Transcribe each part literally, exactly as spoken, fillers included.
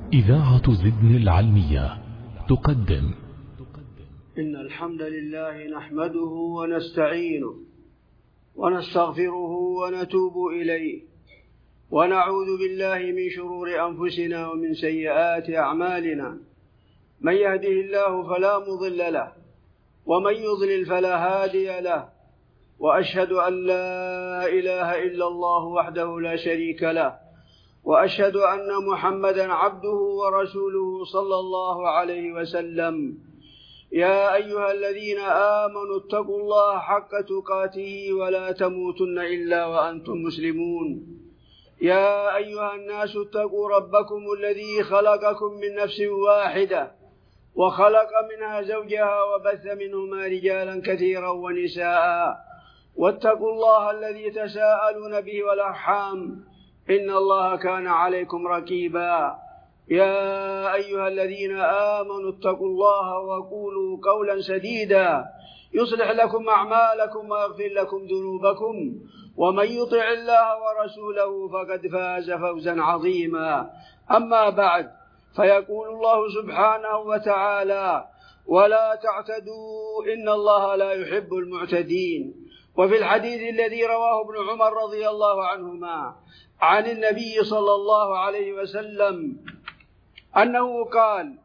إذاعة زدن العلمية تقدم. إن الحمد لله نحمده ونستعينه ونستغفره ونتوب إليه ونعوذ بالله من شرور أنفسنا ومن سيئات أعمالنا. من يهده الله فلا مضل له ومن يضلل فلا هادي له، وأشهد أن لا إله إلا الله وحده لا شريك له، وأشهد أن محمدًا عبده ورسوله صلى الله عليه وسلم. يا أيها الذين آمنوا اتقوا الله حق تقاته ولا تموتن إلا وأنتم مسلمون. يا أيها الناس اتقوا ربكم الذي خلقكم من نفس واحدة وخلق منها زوجها وبث منهما رجالا كثيرا ونساء، واتقوا الله الذي تساءلون به والأرحام إن الله كان عليكم رقيبا. يا أيها الذين آمنوا اتقوا الله وقولوا قولا سديدا يصلح لكم أعمالكم ويغفر لكم ذنوبكم، ومن يطع الله ورسوله فقد فاز فوزا عظيما. أما بعد، فيقول الله سبحانه وتعالى: ولا تعتدوا إن الله لا يحب المعتدين. وفي الحديث الذي رواه ابن عمر رضي الله عنهما عن النبي صلى الله عليه وسلم أنه قال: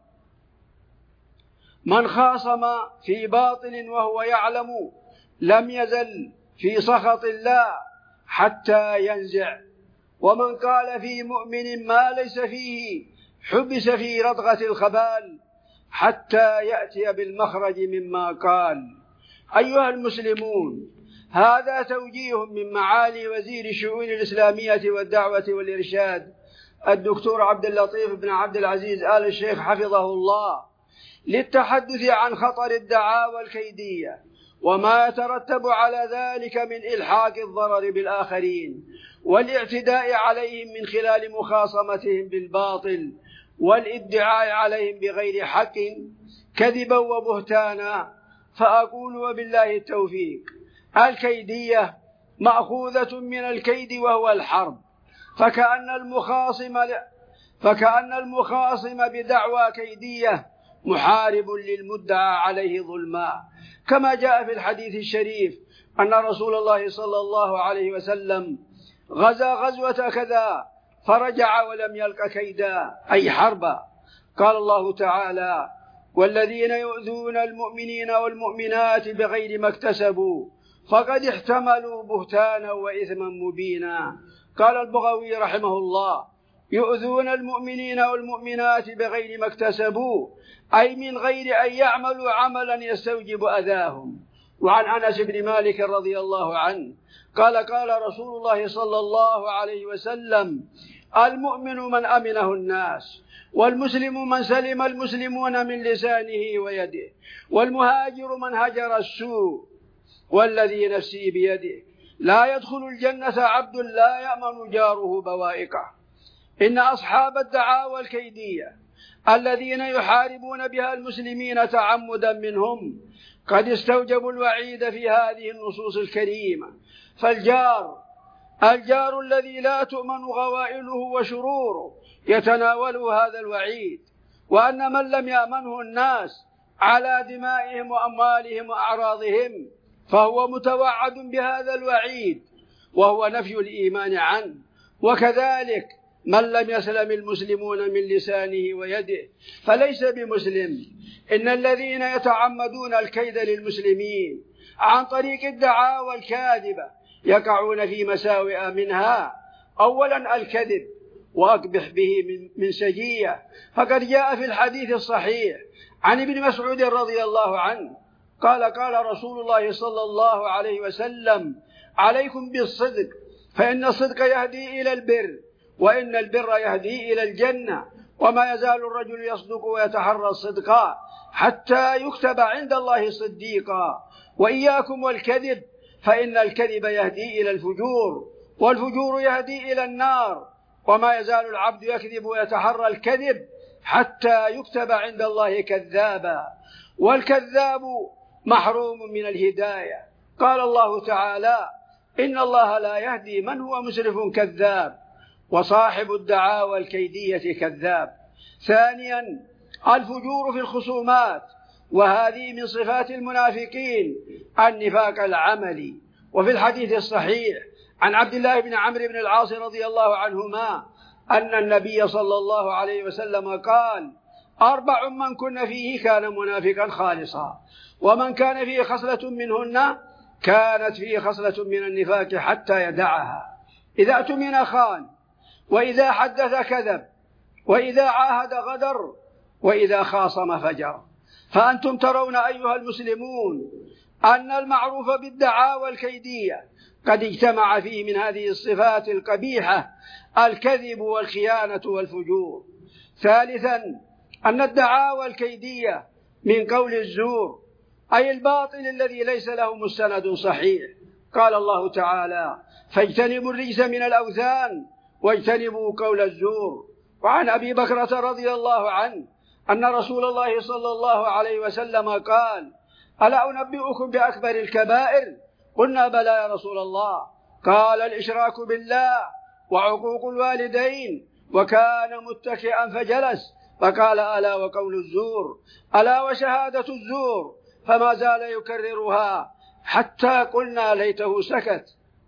من خاصم في باطل وهو يعلم لم يزل في سخط الله حتى ينزع، ومن قال في مؤمن ما ليس فيه حبس في ردغة الخبال حتى يأتي بالمخرج مما قال. أيها المسلمون، هذا توجيه من معالي وزير الشؤون الإسلامية والدعوة والإرشاد الدكتور عبد اللطيف بن عبد العزيز آل الشيخ حفظه الله، للتحدث عن خطر الدعاوى الكيدية وما يترتب على ذلك من إلحاق الضرر بالآخرين والاعتداء عليهم من خلال مخاصمتهم بالباطل والادعاء عليهم بغير حق كذبا وبهتانا. فأقول وبالله التوفيق: الكيدية مأخوذة من الكيد وهو الحرب، فكأن المخاصم فكأن المخاصم بدعوى كيدية محارب للمدعى عليه ظلما، كما جاء في الحديث الشريف أن رسول الله صلى الله عليه وسلم غزا غزوة كذا فرجع ولم يلق كيدا، أي حربا. قال الله تعالى: والذين يؤذون المؤمنين والمؤمنات بغير ما اكتسبوا فقد احتملوا بهتانا وإثما مبينا. قال البغوي رحمه الله: يؤذون المؤمنين والمؤمنات بغير ما اكتسبوا، أي من غير أن يعملوا عملا يستوجب أذاهم. وعن أنس بن مالك رضي الله عنه قال: قال رسول الله صلى الله عليه وسلم: المؤمن من أمنه الناس، والمسلم من سلم المسلمون من لسانه ويده، والمهاجر من هجر السوء، والذي نفسي بيده لا يدخل الجنة عبد لا يأمن جاره بوائقه. إن أصحاب الدعاوى الكيدية الذين يحاربون بها المسلمين تعمدا منهم قد استوجبوا الوعيد في هذه النصوص الكريمة. فالجار الجار الذي لا تؤمن غوائله وشروره يتناول هذا الوعيد، وأن من لم يأمنه الناس على دمائهم وأموالهم وأعراضهم فهو متوعد بهذا الوعيد، وهو نفي الإيمان عنه. وكذلك من لم يسلم المسلمون من لسانه ويده فليس بمسلم. إن الذين يتعمدون الكيد للمسلمين عن طريق الدعاوى الكاذبة يقعون في مساوئ منها: أولا الكذب، وأقبح به من سجية. فقد جاء في الحديث الصحيح عن ابن مسعود رضي الله عنه قال: قال رسول الله صلى الله عليه وسلم: عليكم بالصدق، فإن الصدق يهدي إلى البر، وإن البر يهدي إلى الجنة، وما يزال الرجل يصدق ويتحرى الصدق حتى يكتب عند الله صديقا. وإياكم والكذب، فإن الكذب يهدي إلى الفجور، والفجور يهدي إلى النار، وما يزال العبد يكذب ويتحرى الكذب حتى يكتب عند الله كذابا، والكذاب محروم من الهداية. قال الله تعالى: إن الله لا يهدي من هو مسرف كذاب. وصاحب الدعاوى الكيدية كذاب. ثانيا الفجور في الخصومات، وهذه من صفات المنافقين النفاق العملي. وفي الحديث الصحيح عن عبد الله بن عمرو بن العاص رضي الله عنهما أن النبي صلى الله عليه وسلم قال: أربع من كن فيه كان منافقا خالصا، ومن كان فيه خصلة منهن كانت فيه خصلة من النفاق حتى يدعها: إذا اؤتمن خان، وإذا حدث كذب، وإذا عاهد غدر، وإذا خاصم فجر. فأنتم ترون أيها المسلمون أن المعروف بالدعاوى الكيدية قد اجتمع فيه من هذه الصفات القبيحة الكذب والخيانة والفجور. ثالثا أن الدعاوى الكيدية من قول الزور، أي الباطل الذي ليس له مستند صحيح. قال الله تعالى: فاجتنبوا الرجس من الأوثان واجتنبوا قول الزور. وعن أبي بكرة رضي الله عنه أن رسول الله صلى الله عليه وسلم قال: ألا أنبئكم بأكبر الكبائر؟ قلنا: بلى يا رسول الله. قال: الإشراك بالله، وعقوق الوالدين، وكان متكئا فجلس، فقال: ألا وقول الزور، ألا وشهادة الزور، فما زال يكررها حتى قلنا ليته سكت.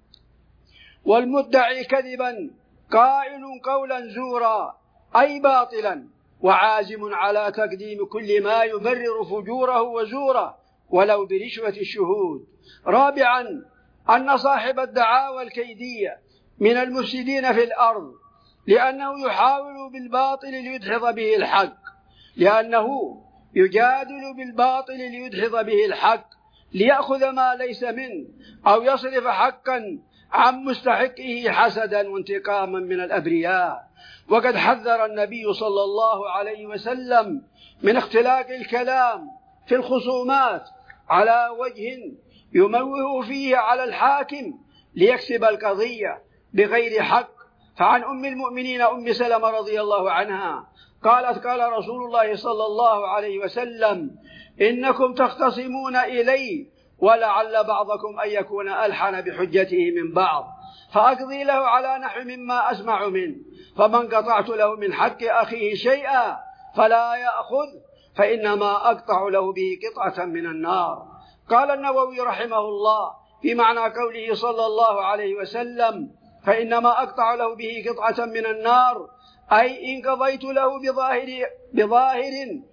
والمدعي كذبا قائل قولا زورا، أي باطلا، وعازم على تقديم كل ما يبرر فجوره وزوره ولو برشوة الشهود. رابعا أن صاحب الدعاوى الكيدية من المفسدين في الأرض، لأنه يحاول بالباطل ليدحض به الحق، لأنه يجادل بالباطل ليدحض به الحق، ليأخذ ما ليس منه، أو يصرف حقا عن مستحقه حسدا وانتقاما من الأبرياء. وقد حذر النبي صلى الله عليه وسلم من اختلاق الكلام في الخصومات على وجه يموه فيه على الحاكم ليكسب القضية بغير حق. فعن أم المؤمنين أم سلمة رضي الله عنها قالت: قال رسول الله صلى الله عليه وسلم: إنكم تختصمون إلي، ولعل بعضكم أن يكون ألحن بحجته من بعض، فأقضي له على نحو مما أسمع منه، فمن قطعت له من حق أخيه شيئا فلا يأخذ، فإنما أقطع له به قطعة من النار. قال النووي رحمه الله في معنى قوله صلى الله عليه وسلم: فإنما أقطع له به قطعة من النار، أي إن قضيت له بظاهر, بظاهر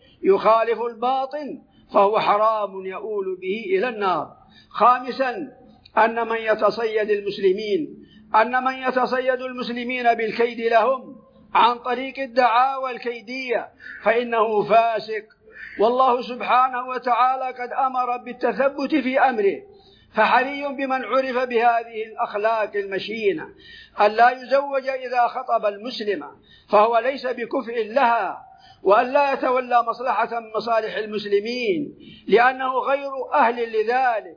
يخالف الباطن فهو حرام يؤول به إلى النار. خامسا أن من يتصيد المسلمين أن من يتصيد المسلمين بالكيد لهم عن طريق الدعاوى الكيدية فإنه فاسق، والله سبحانه وتعالى قد أمر بالتثبت في أمره، فحري بمن عرف بهذه الأخلاق المشينة أن لا يزوج إذا خطب المسلمة، فهو ليس بكفء لها، وأن لا يتولى مصلحة من مصالح المسلمين لأنه غير أهل لذلك،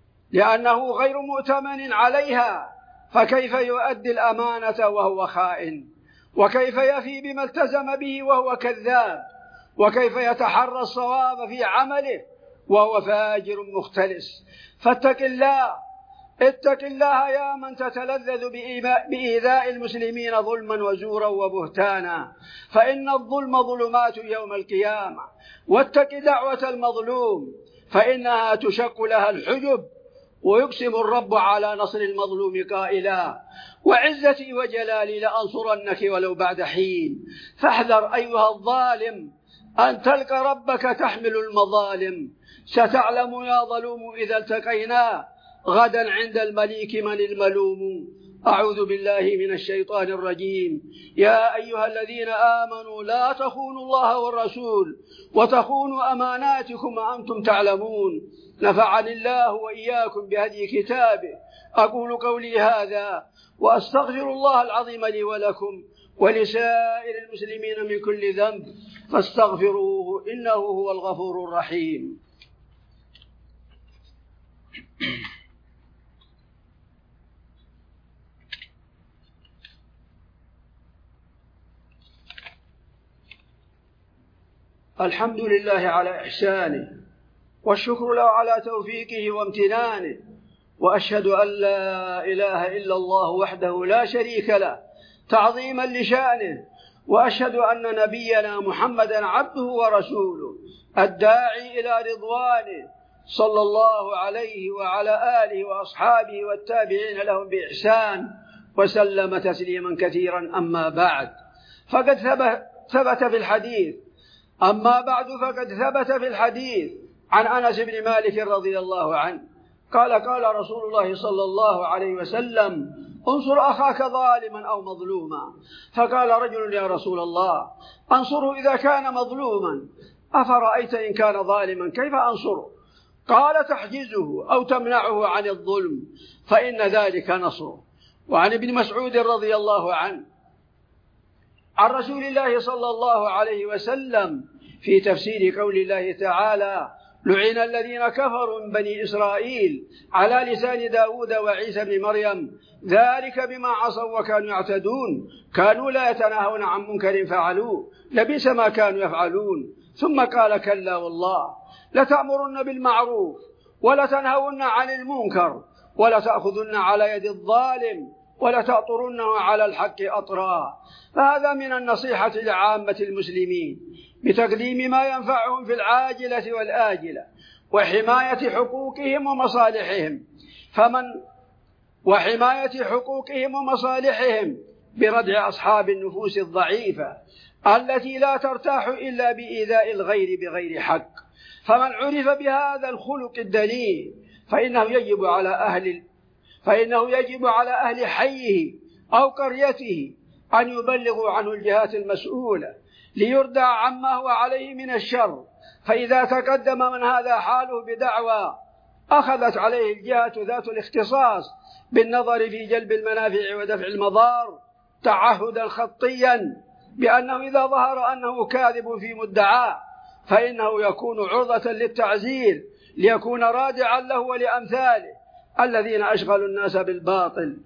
لأنه غير مؤتمن عليها، فكيف يؤدي الأمانة وهو خائن؟ وكيف يفي بما التزم به وهو كذاب؟ وكيف يتحرى الصواب في عمله وهو فاجر مختلس؟ فاتق الله، اتق الله يا من تتلذذ بإيذاء المسلمين ظلما وزورا وبهتانا، فإن الظلم ظلمات يوم القيامة. واتق دعوة المظلوم فإنها تشق لها الحجب، ويقسم الرب على نصر المظلوم قائلا: وعزتي وجلالي لأنصرنك ولو بعد حين. فاحذر أيها الظالم أن تلقى ربك تحمل المظالم، ستعلم يا ظلوم إذا التقينا غدا عند المليك من الملوم. أعوذ بالله من الشيطان الرجيم. يا أيها الذين آمنوا لا تخونوا الله والرسول وتخونوا أماناتكم وأنتم تعلمون. نفعني الله وإياكم بهدي كتابه. أقول قولي هذا وأستغفر الله العظيم لي ولكم ولسائر المسلمين من كل ذنب فاستغفروه إنه هو الغفور الرحيم. الحمد لله على إحسانه، والشكر له على توفيقه وامتنانه، وأشهد أن لا إله إلا الله وحده لا شريك له تعظيما لشأنه، وأشهد أن نبينا محمدا عبده ورسوله الداعي إلى رضوانه صلى الله عليه وعلى آله وأصحابه والتابعين لهم بإحسان وسلم تسليما كثيرا. أما بعد، فقد ثبت في الحديث أما بعد فقد ثبت في الحديث عن أنس بن مالك رضي الله عنه قال قال رسول الله صلى الله عليه وسلم: انصر أخاك ظالما أو مظلوما. فقال رجل: يا رسول الله، أنصره إذا كان مظلوما، أفرأيت إن كان ظالما كيف أنصره؟ قال: تحجزه أو تمنعه عن الظلم، فإن ذلك نصره. وعن ابن مسعود رضي الله عنه عن رسول الله صلى الله عليه وسلم في تفسير قول الله تعالى: لعن الذين كفروا من بني إسرائيل على لسان داود وعيسى بن مريم ذلك بما عصوا وكانوا يعتدون كانوا لا يتناهون عن منكر فعلوه لبئس ما كانوا يفعلون. ثم قال: كلا والله لتأمرن بالمعروف ولتنهون عن المنكر ولتأخذن على يد الظالم ولتأطرنه على الحق أطرا. فهذا من النصيحة لعامة المسلمين بتقديم ما ينفعهم في العاجلة والآجلة وحماية حقوقهم ومصالحهم فمن وحماية حقوقهم ومصالحهم بردع أصحاب النفوس الضعيفة التي لا ترتاح إلا بإيذاء الغير بغير حق. فمن عرف بهذا الخلق الدنيء فإنه يجب على أهل فإنه يجب على أهل حيه أو قريته أن يبلغوا عنه الجهات المسؤولة ليردع عما هو عليه من الشر. فإذا تقدم من هذا حاله بدعوى أخذت عليه الجهة ذات الاختصاص بالنظر في جلب المنافع ودفع المضار تعهدا خطيا بأنه إذا ظهر أنه كاذب في مدعاه فإنه يكون عرضة للتعزير ليكون رادعا له ولأمثاله الذين أشغلوا الناس بالباطل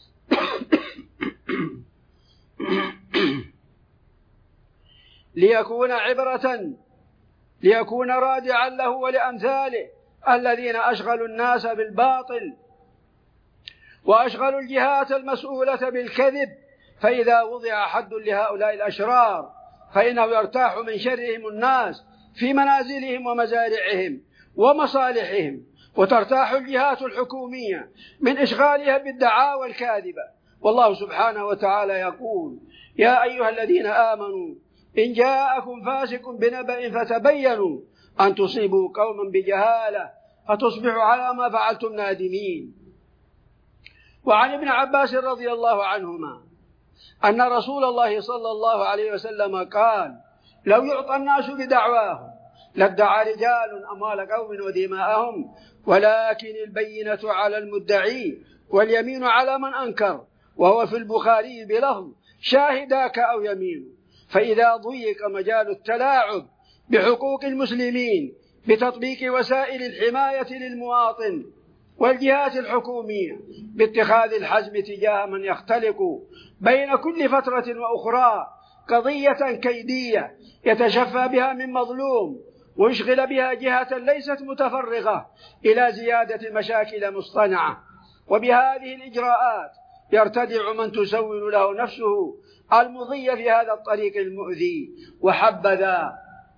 ليكون عبرة ليكون رادعا له ولأمثاله الذين أشغلوا الناس بالباطل وأشغلوا الجهات المسؤولة بالكذب. فإذا وضع حد لهؤلاء الأشرار فإنه يرتاح من شرهم الناس في منازلهم ومزارعهم ومصالحهم، وترتاح الجهات الحكومية من إشغالها بالدعاوى الكاذبة. والله سبحانه وتعالى يقول: يا أيها الذين آمنوا إن جاءكم فاسق بنبأ فتبينوا أن تصيبوا قوما بجهالة فتصبحوا على ما فعلتم نادمين. وعن ابن عباس رضي الله عنهما أن رسول الله صلى الله عليه وسلم قال: لو يعطى الناس بدعواهم لادعى رجال أموال قوم ودماءهم، ولكن البينة على المدعي واليمين على من أنكر. وهو في البخاري بلفظ: شاهداك أو يمين. فإذا ضيق مجال التلاعب بحقوق المسلمين بتطبيق وسائل الحماية للمواطن والجهات الحكومية باتخاذ الحزم تجاه من يختلق بين كل فترة وأخرى قضية كيدية يتشفى بها من مظلوم ويشغل بها جهة ليست متفرغة إلى زيادة مشاكل مصطنعة، وبهذه الإجراءات يرتدع من تسول له نفسه المضي في هذا الطريق المؤذي. وحبذا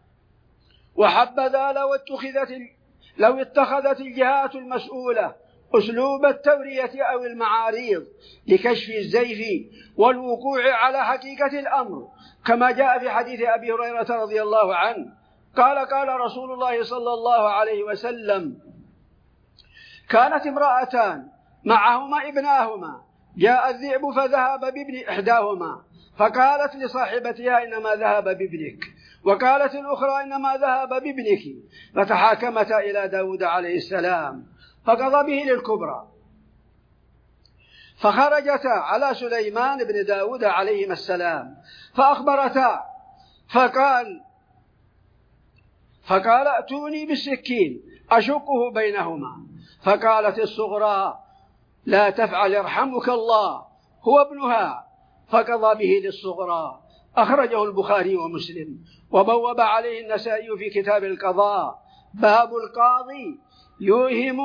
وحبذا لو اتخذت لو اتخذت الجهات المسؤولة أسلوب التورية أو المعاريض لكشف الزيف والوقوع على حقيقة الأمر، كما جاء في حديث أبي هريرة رضي الله عنه قال: قال رسول الله صلى الله عليه وسلم: كانت امرأتان معهما ابناهما، جاء الذئب فذهب بابن إحداهما فقالت لصاحبتها: إنما ذهب بابنك، وقالت الأخرى: إنما ذهب بابنك، فتحاكمتا إلى داود عليه السلام فقضى به للكبرى، فخرجتا على سليمان بن داود عليهما السلام فأخبرتا فقال فقال ائتوني بالسكين أشقه بينهما. فقالت الصغرى: لا تفعل يرحمك الله، هو ابنها، فقضى به للصغرى. أخرجه البخاري ومسلم. وبوب عليه النسائي في كتاب القضاء: باب القاضي يوهم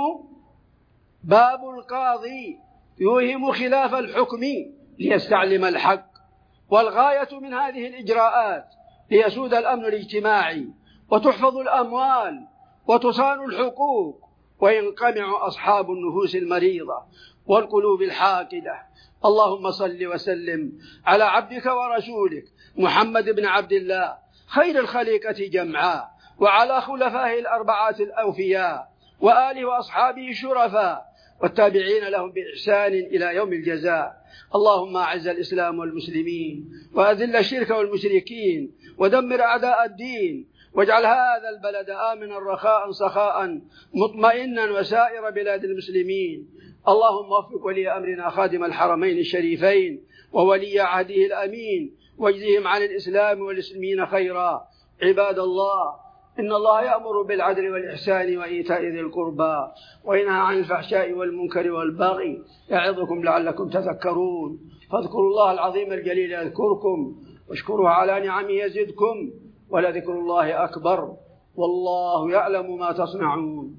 باب القاضي يوهم خلاف الحكم ليستعلم الحق، والغاية من هذه الإجراءات ليسود الأمن الاجتماعي وتحفظ الأموال وتصان الحقوق وينقمع أصحاب النفوس المريضة والقلوب الحاقدة. اللهم صل وسلم على عبدك ورسولك محمد بن عبد الله خير الخليقة جمعاء، وعلى خلفائه الأربعة الأوفياء، وآله وأصحابه الشرفاء، والتابعين لهم بإحسان إلى يوم الجزاء. اللهم أعز الإسلام والمسلمين، وأذل الشرك والمشركين، ودمر أعداء الدين، واجعل هذا البلد آمنا رخاء سخاء مطمئنا وسائر بلاد المسلمين. اللهم وفق ولي أمرنا خادم الحرمين الشريفين وولي عهده الأمين، واجزهم عن الإسلام والمسلمين خيرا. عباد الله، إن الله يأمر بالعدل والإحسان وإيتاء ذي القربى وينهى عن الفحشاء والمنكر والبغي، يعظكم لعلكم تذكرون. فاذكروا الله العظيم الجليل يذكركم، واشكروه على نعمه يزدكم، ولذكر الله أكبر، والله يعلم ما تصنعون.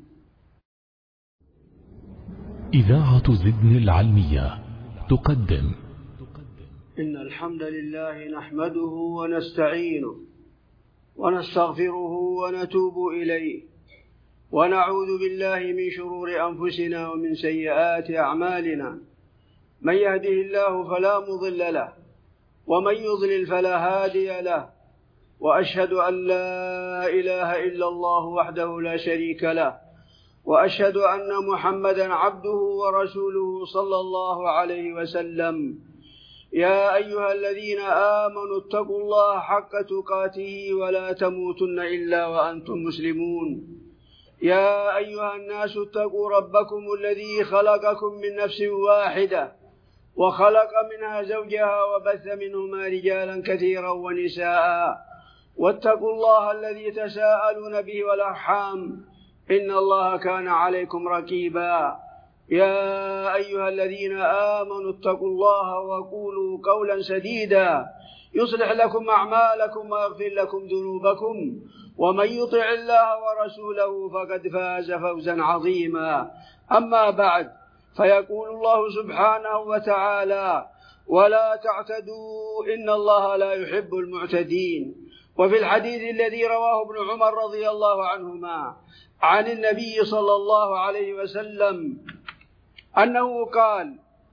إذاعة زدن العلمية تقدم. إن الحمد لله نحمده ونستعينه ونستغفره ونتوب إليه، ونعوذ بالله من شرور أنفسنا ومن سيئات أعمالنا. من يهده الله فلا مضل له، ومن يضلل فلا هادي له، وأشهد أن لا إله إلا الله وحده لا شريك له، وأشهد أن محمدا عبده ورسوله صلى الله عليه وسلم. يا أيها الذين آمنوا اتقوا الله حق تقاته ولا تموتن إلا وأنتم مسلمون. يا أيها الناس اتقوا ربكم الذي خلقكم من نفس واحدة، وخلق منها زوجها، وبث منهما رجالا كثيرا ونساء، واتقوا الله الذي تساءلون به والأرحام، إن الله كان عليكم رقيبا. يا أيها الذين آمنوا اتقوا الله وقولوا قولا سديدا يصلح لكم أعمالكم ويغفر لكم ذنوبكم، ومن يطع الله ورسوله فقد فاز فوزا عظيما. أما بعد، فيقول الله سبحانه وتعالى: ولا تعتدوا إن الله لا يحب المعتدين. وفي الحديث الذي رواه ابن عمر رضي الله عنهما عن النبي صلى الله عليه وسلم أنه قال: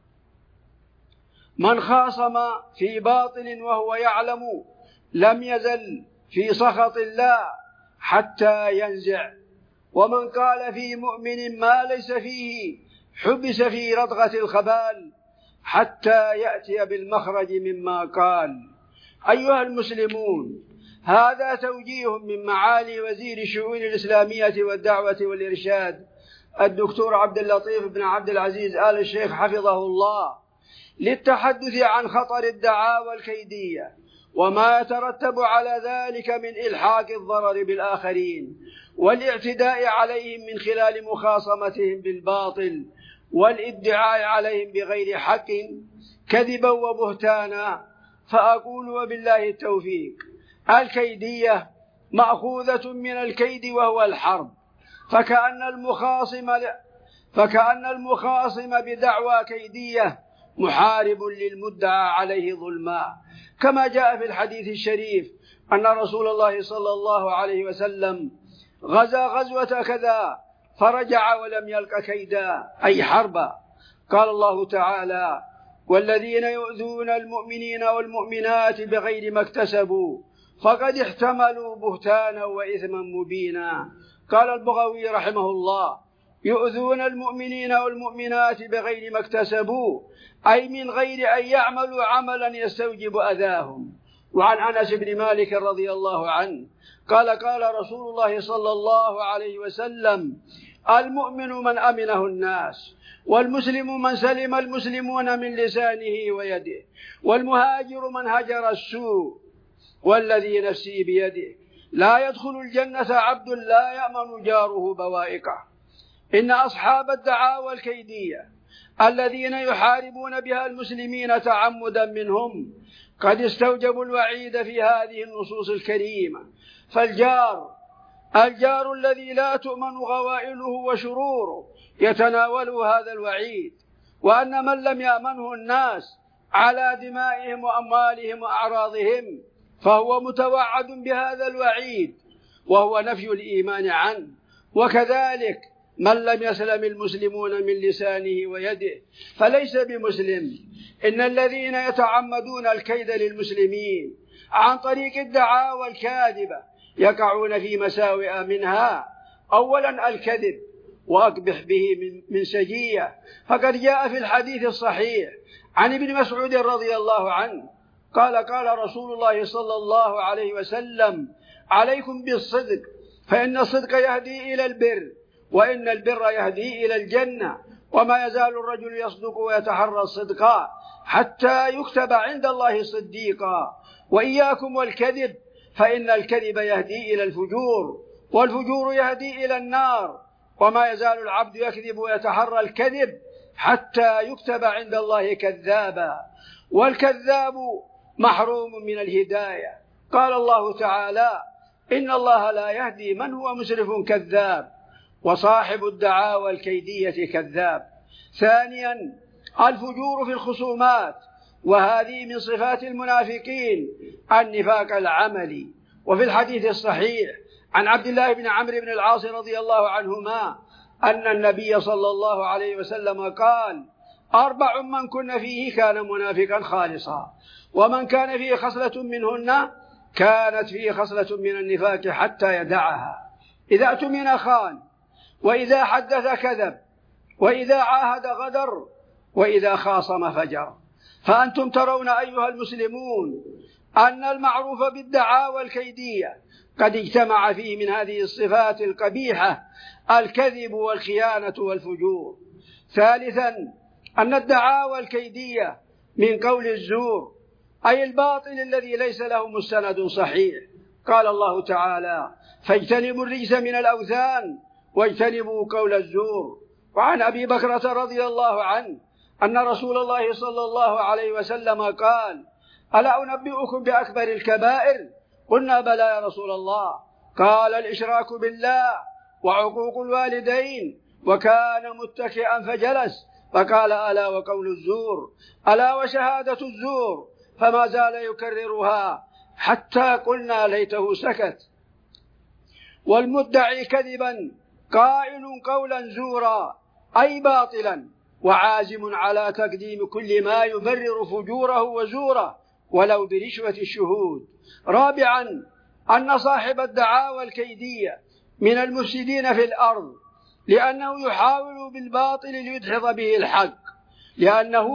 من خاصم في باطل وهو يعلم لم يزل في سخط الله حتى ينزع، ومن قال في مؤمن ما ليس فيه حبس في ردغة الخبال حتى يأتي بالمخرج مما قال. أيها المسلمون، هذا توجيه من معالي وزير الشؤون الإسلامية والدعوة والإرشاد الدكتور عبد اللطيف بن عبد العزيز آل الشيخ حفظه الله، للتحدث عن خطر الدعاوى الكيدية وما يترتب على ذلك من إلحاق الضرر بالآخرين والاعتداء عليهم من خلال مخاصمتهم بالباطل والادعاء عليهم بغير حق كذبا وبهتانا. فأقول وبالله التوفيق: الكيدية مأخوذة من الكيد وهو الحرب، فكأن المخاصم فكأن المخاصم بدعوى كيدية محارب للمدعى عليه ظلما، كما جاء في الحديث الشريف أن رسول الله صلى الله عليه وسلم غزا غزوة كذا فرجع ولم يلق كيدا، أي حربا. قال الله تعالى: والذين يؤذون المؤمنين والمؤمنات بغير ما اكتسبوا فقد احتملوا بهتانا وإثما مبينا. قال البغوي رحمه الله: يؤذون المؤمنين والمؤمنات بغير ما اكتسبوا، أي من غير أن يعملوا عملا يستوجب أذاهم. وعن أنس بن مالك رضي الله عنه قال: قال رسول الله صلى الله عليه وسلم: المؤمن من أمنه الناس، والمسلم من سلم المسلمون من لسانه ويده، والمهاجر من هجر السوء، والذي نفسي بيده لا يدخل الجنة عبد لا يأمن جاره بوائقه. إن أصحاب الدعاوى الكيدية الذين يحاربون بها المسلمين تعمدا منهم قد استوجبوا الوعيد في هذه النصوص الكريمة. فالجار الجار الذي لا تؤمن غوائله وشروره يتناول هذا الوعيد، وأن من لم يأمنه الناس على دمائهم وأموالهم وأعراضهم، فهو متوعد بهذا الوعيد وهو نفي الإيمان عنه. وكذلك من لم يسلم المسلمون من لسانه ويده فليس بمسلم. إن الذين يتعمدون الكيد للمسلمين عن طريق الدعاوى الكاذبة يقعون في مساوئ منها. أولا الكذب وأقبح به من سجية، فقد جاء في الحديث الصحيح عن ابن مسعود رضي الله عنه قال قال رسول الله صلى الله عليه وسلم: عليكم بالصدق فإن الصدق يهدي إلى البر، وإن البر يهدي إلى الجنة، وما يزال الرجل يصدق ويتحرى الصدق حتى يكتب عند الله صديقا. وإياكم والكذب فإن الكذب يهدي إلى الفجور، والفجور يهدي إلى النار، وما يزال العبد يكذب ويتحرى الكذب حتى يكتب عند الله كذابا، والكذاب محروم من الهداية. قال الله تعالى: إن الله لا يهدي من هو مسرف كذاب، وصاحب الدعاوى الكيدية كذاب. ثانيا الفجور في الخصومات، وهذه من صفات المنافقين النفاق العملي. وفي الحديث الصحيح عن عبد الله بن عمرو بن العاص رضي الله عنهما أن النبي صلى الله عليه وسلم قال: أربع من كن فيه كان منافقا خالصا، ومن كان فيه خصلة منهن كانت فيه خصلة من النفاق حتى يدعها: إذا اؤتمن خان، وإذا حدث كذب، وإذا عاهد غدر، وإذا خاصم فجر. فأنتم ترون أيها المسلمون أن المعروف بالدعاوى الكيدية قد اجتمع فيه من هذه الصفات القبيحة الكذب والخيانة والفجور. ثالثا أن الدعاوى الكيدية من قول الزور، أي الباطل الذي ليس له مستند صحيح. قال الله تعالى: فاجتنبوا الرجس من الأوثان واجتنبوا قول الزور. وعن أبي بكرة رضي الله عنه أن رسول الله صلى الله عليه وسلم قال: ألا أنبئكم بأكبر الكبائر؟ قلنا: بلى يا رسول الله. قال: الإشراك بالله، وعقوق الوالدين. وكان متكئا فجلس فقال: ألا وقول الزور، ألا وشهادة الزور. فما زال يكررها حتى قلنا ليته سكت. والمدعي كذبا قائل قولا زورا، أي باطلا، وعازم على تقديم كل ما يبرر فجوره وزوره ولو برشوة الشهود. رابعا أن صاحب الدعاوى الكيدية من المفسدين في الأرض، لأنه يحاول بالباطل ليدحض به الحق، لأنه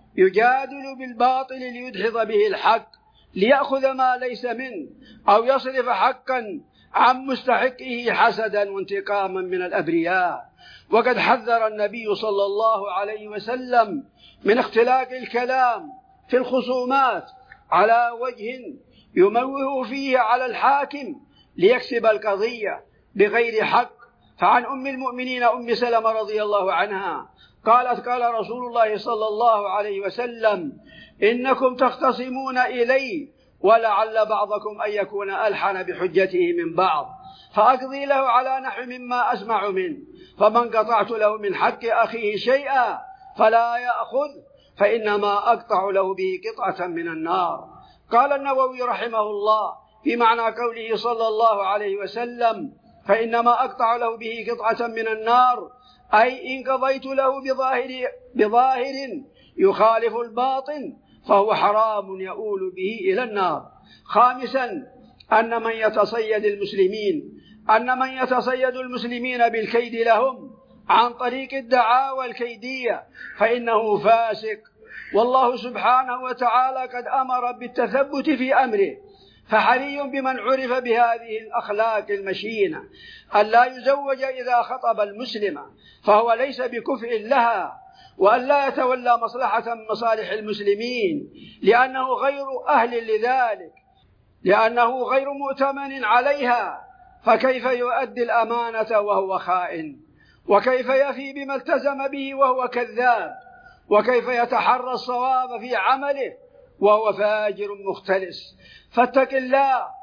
يجادل بالباطل ليدحض به الحق، ليأخذ ما ليس منه، أو يصرف حقا عن مستحقه حسدا وانتقاما من الأبرياء. وقد حذر النبي صلى الله عليه وسلم من اختلاق الكلام في الخصومات على وجه يموه فيه على الحاكم ليكسب القضية بغير حق. فعن أم المؤمنين أم سلمة رضي الله عنها قالت: قال رسول الله صلى الله عليه وسلم: إنكم تختصمون إلي، ولعل بعضكم أن يكون ألحن بحجته من بعض، فأقضي له على نحو مما أسمع منه، فمن قطعت له من حق أخيه شيئا فلا يأخذ، فإنما أقطع له به قطعة من النار. قال النووي رحمه الله في معنى قوله صلى الله عليه وسلم: فإنما أقطع له به قطعة من النار، أي إن قضيت له بظاهر, بظاهر يخالف الباطن فهو حرام يؤول به إلى النار. خامسا أن من يتصيد المسلمين أن من يتصيد المسلمين بالكيد لهم عن طريق الدعاوى الكيدية فإنه فاسق. والله سبحانه وتعالى قد أمر بالتثبت في أمره، فحري بمن عرف بهذه الأخلاق المشينة أن لا يزوج إذا خطب المسلمة، فهو ليس بكفء لها، وأن لا يتولى مصلحة من مصالح المسلمين لأنه غير أهل لذلك، لأنه غير مؤتمن عليها. فكيف يؤدي الأمانة وهو خائن؟ وكيف يفي بما التزم به وهو كذاب؟ وكيف يتحرى الصواب في عمله وهو فاجر مختلس؟ فاتق الله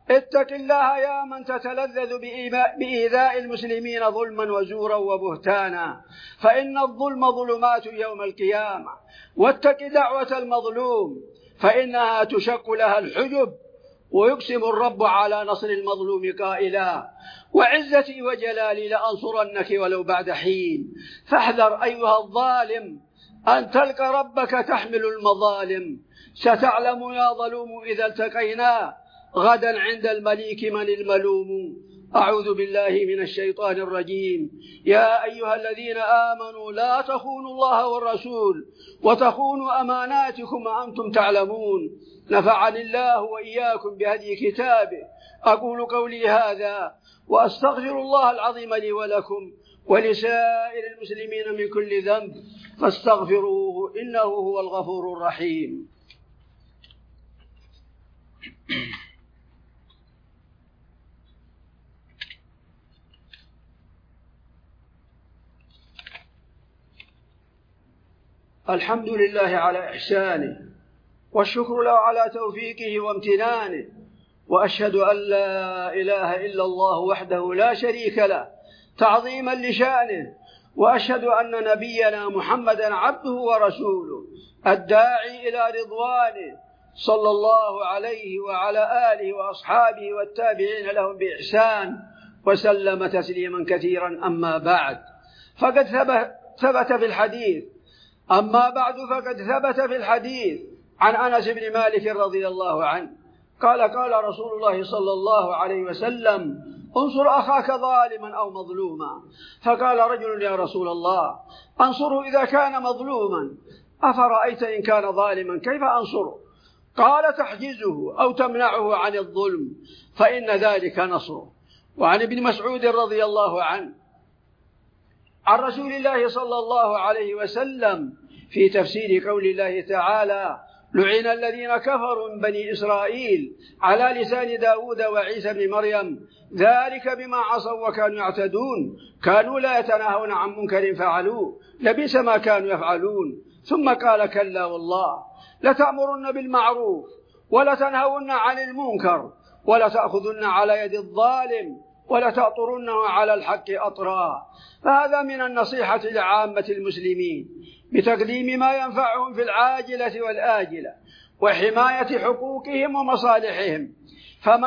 اتق الله يا من تتلذذ بإيذاء المسلمين ظلما وزورا وبهتانا، فإن الظلم ظلمات يوم القيامة. واتق دعوة المظلوم فإنها تشق لها الحجب. ويقسم الرب على نصر المظلوم قائلا: وعزتي وجلالي لأنصرنك ولو بعد حين. فاحذر أيها الظالم أن تلقى ربك تحمل المظالم. ستعلم يا ظلوم إذا التقينا غدا عند المليك من الملوم. أعوذ بالله من الشيطان الرجيم. يا أيها الذين آمنوا لا تخونوا الله والرسول وتخونوا أماناتكم وأنتم تعلمون. نفعني الله وإياكم بهدي كتابه. أقول قولي هذا وأستغفر الله العظيم لي ولكم ولسائر المسلمين من كل ذنب فاستغفروه إنه هو الغفور الرحيم. الحمد لله على إحسانه والشكر له على توفيقه وامتنانه، وأشهد أن لا إله إلا الله وحده لا شريك له تعظيما لشأنه، وأشهد أن نبينا محمدا عبده ورسوله الداعي إلى رضوانه صلى الله عليه وعلى آله وأصحابه والتابعين لهم بإحسان وسلم تسليما كثيرا. أما بعد، فقد ثبت في الحديث أما بعد فقد ثبت في الحديث عن أنس بن مالك رضي الله عنه قال: قال رسول الله صلى الله عليه وسلم: انصر أخاك ظالما أو مظلوما. فقال رجل: يا رسول الله، أنصره إذا كان مظلوما، أفرأيت إن كان ظالما كيف أنصره؟ قال: تحجزه أو تمنعه عن الظلم فإن ذلك نصره. وعن ابن مسعود رضي الله عنه عن رسول الله صلى الله عليه وسلم في تفسير قول الله تعالى: لعن الذين كفروا من بني إسرائيل على لسان داود وعيسى بن مريم ذلك بما عصوا وكانوا يعتدون كانوا لا يتناهون عن منكر فعلوه لبئس ما كانوا يفعلون. ثم قال: كلا والله لتأمرن بالمعروف ولتنهون عن المنكر ولتأخذن على يد الظالم ولتأطرنه على الحق أطرا. فهذا من النصيحة لعامة المسلمين بتقديم ما ينفعهم في العاجلة والآجلة وحماية حقوقهم ومصالحهم فمن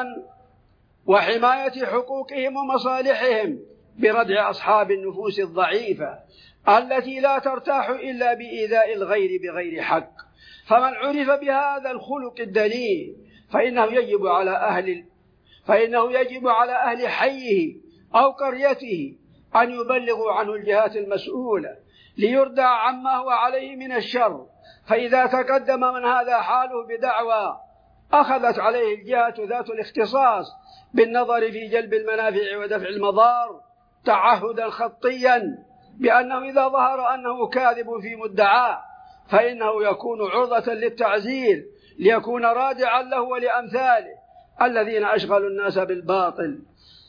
وحماية حقوقهم ومصالحهم بردع أصحاب النفوس الضعيفة التي لا ترتاح إلا بإيذاء الغير بغير حق. فمن عرف بهذا الخلق الدنيء فإنه يجب على أهل فإنه يجب على أهل حيه أو قريته أن يبلغوا عنه الجهات المسؤولة ليردع عما هو عليه من الشر. فإذا تقدم من هذا حاله بدعوى أخذت عليه الجهة ذات الاختصاص بالنظر في جلب المنافع ودفع المضار تعهدا خطيا بأنه إذا ظهر أنه كاذب في مدعاه فإنه يكون عرضة للتعزير ليكون رادعا له ولأمثاله الذين أشغلوا الناس بالباطل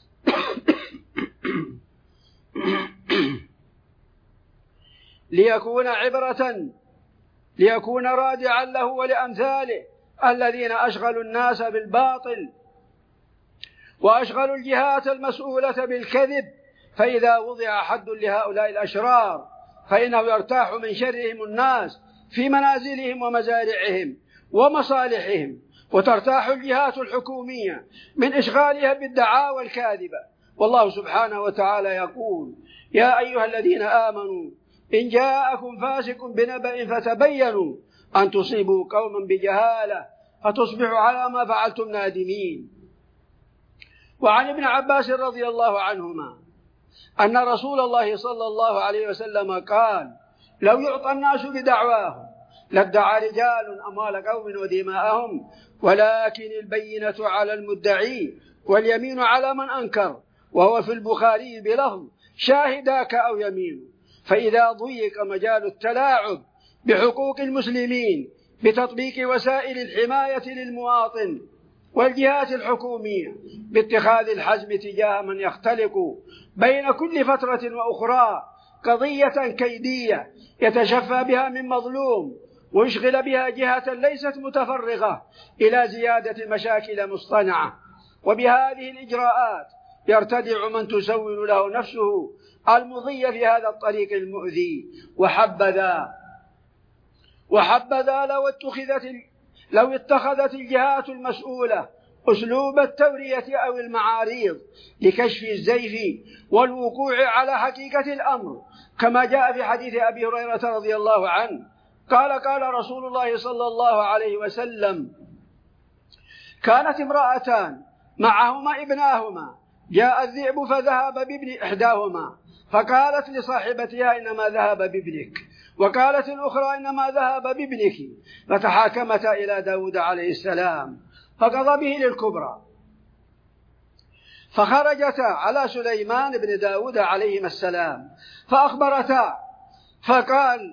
ليكون عبرة ليكون رادعا له ولأمثاله الذين أشغلوا الناس بالباطل وأشغلوا الجهات المسؤولة بالكذب. فإذا وضع حد لهؤلاء الأشرار فإنه يرتاح من شرهم الناس في منازلهم ومزارعهم ومصالحهم، وترتاح الجهات الحكومية من إشغالها بالدعاوى الكاذبة. والله سبحانه وتعالى يقول: يا أيها الذين آمنوا إن جاءكم فاسق بنبأ فتبينوا أن تصيبوا قوما بجهالة فتصبحوا على ما فعلتم نادمين. وعن ابن عباس رضي الله عنهما أن رسول الله صلى الله عليه وسلم قال: لو يعطى الناس بدعواهم لادعى رجال أموال قوم ودماءهم، ولكن البينة على المدعي واليمين على من أنكر. وهو في البخاري بلفظ: شاهداك أو يمين. فإذا ضيق مجال التلاعب بحقوق المسلمين بتطبيق وسائل الحماية للمواطن والجهات الحكومية باتخاذ الحزم تجاه من يختلق بين كل فترة وأخرى قضية كيدية يتشفى بها من مظلوم ويشغل بها جهة ليست متفرغة إلى زيادة مشاكل مصطنعة، وبهذه الإجراءات يرتدع من تسول له نفسه المضي في هذا الطريق المؤذي. وحبذا وحبذا لو اتخذت لو اتخذت الجهات المسؤولة أسلوب التورية أو المعاريض لكشف الزيف والوقوع على حقيقة الأمر، كما جاء في حديث أبي هريرة رضي الله عنه قال قال رسول الله صلى الله عليه وسلم: كانت امرأتان معهما ابناهما، جاء الذئب فذهب بابن إحداهما، فقالت لصاحبتها: إنما ذهب بابنك، وقالت الأخرى: إنما ذهب بابنك، فتحاكمتا إلى داود عليه السلام فقضى به للكبرى، فخرجتا على سليمان بن داود عليهما السلام فأخبرتا، فقال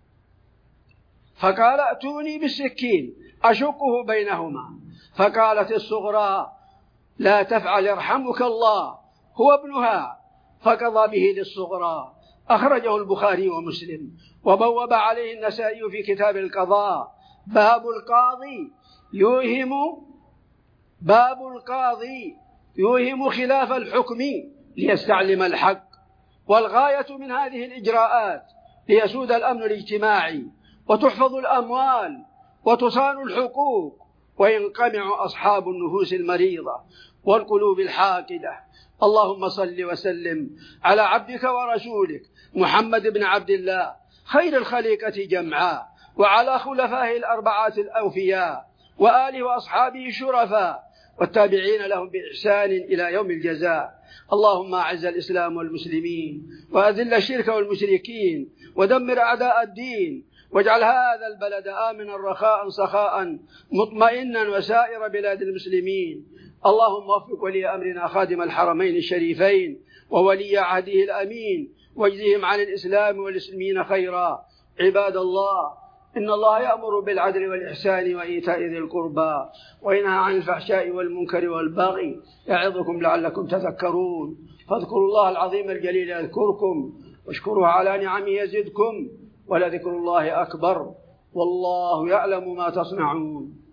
فقال ائتوني بالسكين أشقه بينهما، فقالت الصغرى: لا تفعل يرحمك الله، هو ابنها، فقضى به للصغرى. أخرجه البخاري ومسلم. وبوب عليه النسائي في كتاب القضاء: باب القاضي يوهم باب القاضي يوهم خلاف الحكم ليستعلم الحق. والغاية من هذه الإجراءات ليسود الأمن الاجتماعي وتحفظ الأموال وتصان الحقوق وينقمع أصحاب النفوس المريضة والقلوب الحاقدة. اللهم صل وسلم على عبدك ورسولك محمد بن عبد الله خير الخليقة جمعاء، وعلى خلفائه الأربعة الأوفياء، وآله وأصحابه الشرفاء، والتابعين لهم بإحسان إلى يوم الجزاء. اللهم أعز الإسلام والمسلمين، وأذل الشرك والمشركين، ودمر أعداء الدين، واجعل هذا البلد آمنا رخاء سخاء مطمئنا وسائر بلاد المسلمين. اللهم وفق ولي أمرنا خادم الحرمين الشريفين وولي عهده الأمين، واجزهم عن الإسلام والمسلمين خيرا. عباد الله، إن الله يأمر بالعدل والإحسان وإيتاء ذي القربى وينهى عن الفحشاء والمنكر والبغي، يعظكم لعلكم تذكرون. فاذكروا الله العظيم الجليل يذكركم، واشكروه على نعمه يزدكم، ولذكر الله أكبر، والله يعلم ما تصنعون.